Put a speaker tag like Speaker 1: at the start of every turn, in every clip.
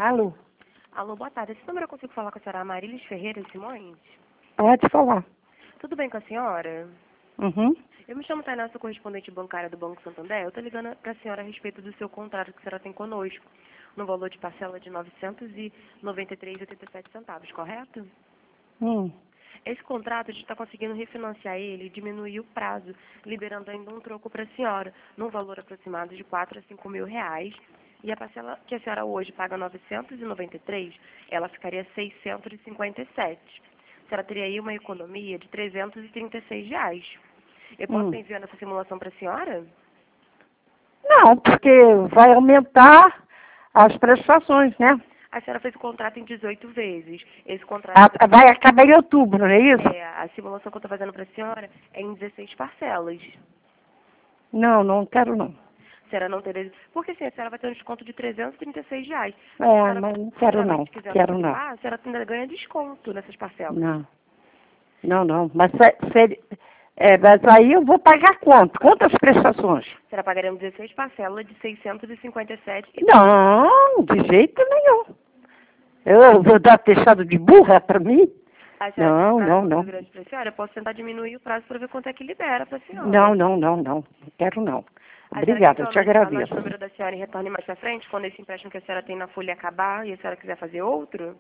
Speaker 1: Alô?
Speaker 2: Alô, boa tarde. Esse número eu consigo falar com a senhora Marilis Ferreira Simões?
Speaker 1: Pode falar.
Speaker 2: Tudo bem com a senhora?
Speaker 1: Uhum.
Speaker 2: Eu me chamo Tainá, sou correspondente bancária do Banco Santander. Eu estou ligando para a senhora a respeito do seu contrato que a senhora tem conosco, no valor de parcela de R$ 993,87, correto? Esse contrato, a gente está conseguindo refinanciar ele e diminuir o prazo, liberando ainda um troco para a senhora, num valor aproximado de 4 a 5 mil reais. E a parcela que a senhora hoje paga 993, ela ficaria 657. A senhora teria aí uma economia de 336 reais. Eu posso enviar essa simulação para a senhora?
Speaker 1: Não, porque vai aumentar as prestações, né?
Speaker 2: A senhora fez o contrato em 18 vezes. Esse contrato...
Speaker 1: Vai acabar em outubro, não é isso?
Speaker 2: A simulação que eu estou fazendo para a senhora é em 16 parcelas.
Speaker 1: Não, não quero não.
Speaker 2: A senhora não teria... Porque assim, a senhora vai ter um desconto de 336 reais.
Speaker 1: Mas não quero não. Quero não.
Speaker 2: A senhora ainda ganha desconto nessas parcelas.
Speaker 1: Não. Não. Mas aí eu vou pagar quanto? Quantas prestações?
Speaker 2: A senhora pagaria 16 parcelas de 657.
Speaker 1: Não, de jeito nenhum. Eu vou dar atestado de burra para mim? Não.
Speaker 2: Grande para a senhora, eu posso tentar diminuir o prazo para ver quanto é que libera para a senhora.
Speaker 1: Não quero não. Obrigada, eu te agradeço.
Speaker 2: O número da senhora e retorne mais para frente, quando esse empréstimo que a senhora tem na folha acabar e a senhora quiser fazer outro?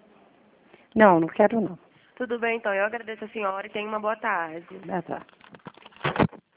Speaker 1: Não quero não.
Speaker 2: Tudo bem, então. Eu agradeço a senhora e tenha uma boa tarde.
Speaker 1: Tá.